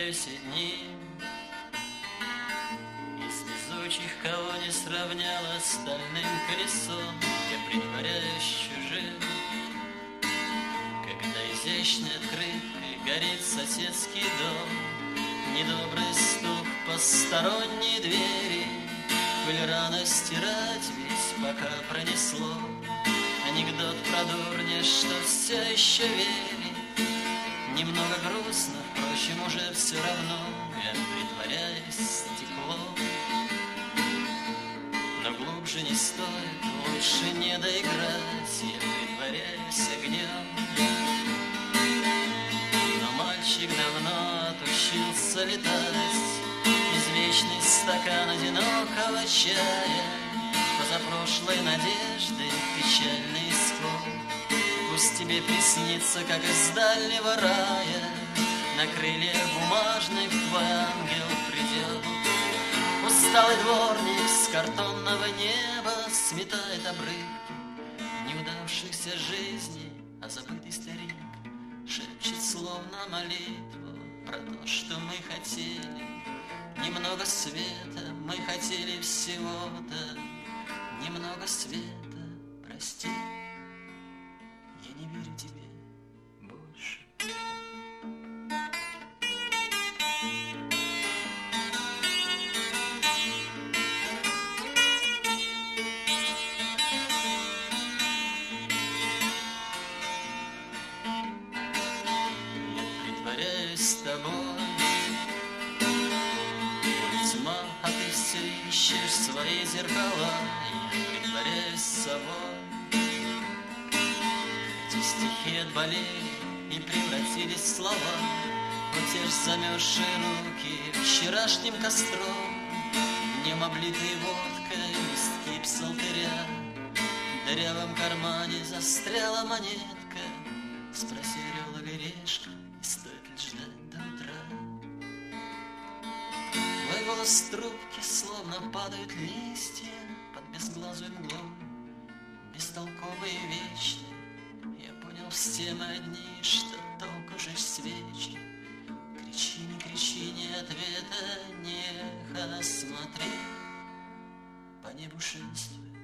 притворяюсь одним из везучих, кого не сравняла стальным колесом. Я притворяюсь чужим, когда изящной открыткой горит соседский дом. Недобрый стук посторонней двери, пыль рано стирать, ведь пока пронесло. Анекдот про дурня, что все еще верит. Немного грустно, впрочем, уже все равно. Я притворяюсь стеклом, но глубже не стоит, лучше не доиграть. Я притворяюсь огнем, но мальчик давно отучился летать. Извечный стакан одинокого чая, позапрошлой надежды печальный исход. Пусть тебе приснится, как из дальнего рая, на крыльях бумажных твой ангел придет. Усталый дворник с картонного неба сметает обрывки неудавшихся жизней, а забытый старик шепчет словно молитву про то, что мы хотели. Немного света, мы хотели всего-то, немного света, прости, я не верю тебе больше. Я притворяюсь с тобой, тьма, а ты все ищешь свои зеркала. Я притворяюсь собой, эти стихи отболели и превратились в слова. Утешь замерзшие руки вчерашним костром, днем облитые водкой листки псалтыря. В дырявом кармане застряла монетка. Спроси орел или решка, и стоит ли ждать до утра. Твой голос с трубки, словно падают листья под безглазую мглой, бестолковые и вечные. Я понял, все мы одни, что толку жечь свечи. Кричи, не кричи, ни ответа, ни эхо. Смотри, по небу шествует